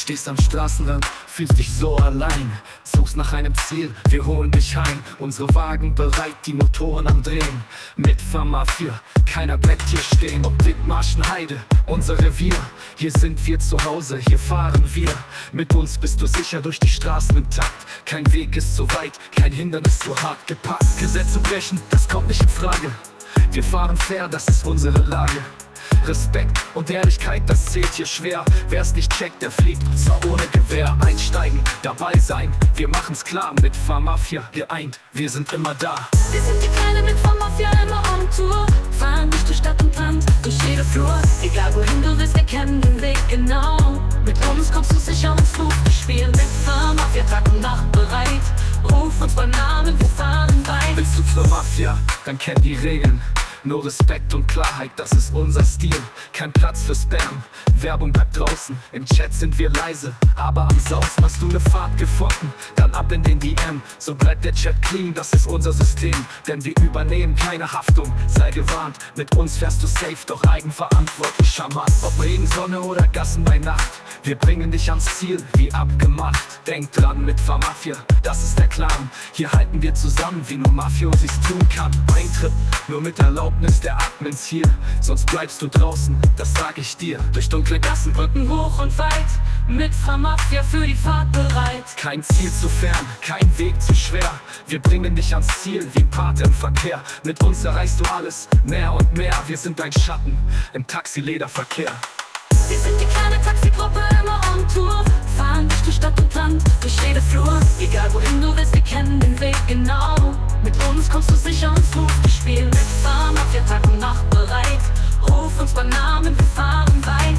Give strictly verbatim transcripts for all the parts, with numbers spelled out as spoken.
Stehst am Straßenrand, fühlst dich so allein, suchst nach einem Ziel, wir holen dich heim. Unsere Wagen bereit, die Motoren am Drehen. Mit Famafia, keiner bleibt hier stehen. Ob Dithmarschen Heide, unser Revier. Hier sind wir zu Hause, hier fahren wir. Mit uns bist du sicher durch die Straßen im Takt. Kein Weg ist so weit, kein Hindernis so hart gepackt. Gesetze brechen, das kommt nicht in Frage. Wir fahren fair, das ist unsere Lage. Respekt und Ehrlichkeit, das zählt hier schwer. Wer's nicht checkt, der fliegt, zwar ohne Gewehr. Einsteigen, dabei sein, wir machen's klar. Mit Famafia geeint, wir sind immer da. Wir sind die Kleine mit Famafia immer on Tour. Fahren durch die Stadt und Land, durch jede Flur. Egal wohin du willst, wir kennen den Weg genau. Mit uns kommst du sicher ins Flug. Wir spielen mit Famafia Tag und Nacht bereit. Ruf uns beim Namen, wir fahren weit. Willst du zur Mafia, dann kenn die Regeln. Nur Respekt und Klarheit, das ist unser Stil. Kein Platz für Spam, Werbung bleibt draußen. Im Chat sind wir leise, aber am Sausen. Hast du ne Fahrt gefunden, dann ab in den D M. So bleibt der Chat clean, das ist unser System. Denn wir übernehmen keine Haftung, sei gewarnt. Mit uns fährst du safe, doch eigenverantwortlich charmant. Ob Regen, Sonne oder Gassen bei Nacht, wir bringen dich ans Ziel, wie abgemacht. Denk dran, mit Famafia, das ist der Clan. Hier halten wir zusammen, wie nur Mafiosis tun kann. Eintritt, nur mit Erlaubnis der Admins hier. Sonst bleibst du draußen, das sag ich dir. Durch dunkle Gassen, Brücken hoch und weit, mit Famafia für die Fahrt bereit. Kein Ziel zu fern, kein Weg zu schwer. Wir bringen dich ans Ziel, wie Pate im Verkehr. Mit uns erreichst du alles, mehr und mehr. Wir sind dein Schatten im Taxi-Lederverkehr. Wir sind die kleine Taxigruppe immer on Tour. Fahren durch die Stadt und Land, durch jede Flur. Egal wohin du willst, wir kennen den Weg genau. Mit uns kommst du sicher ins Flug. Wir spielen mit Famafia Tag und Nacht bereit. Ruf uns beim Namen, wir fahren weit.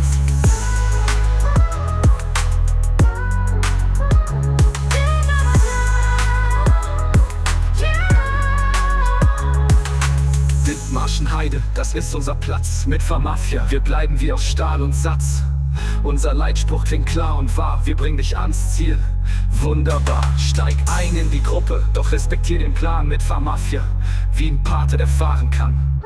Dithmarschen Heide, das ist unser Platz. Mit Famafia, wir bleiben wie aus Stahl und Satz. Unser Leitspruch klingt klar und wahr, wir bringen dich ans Ziel. Wunderbar, steig ein in die Gruppe, doch respektier den Plan. Mit Famafia, wie ein Pate, der fahren kann.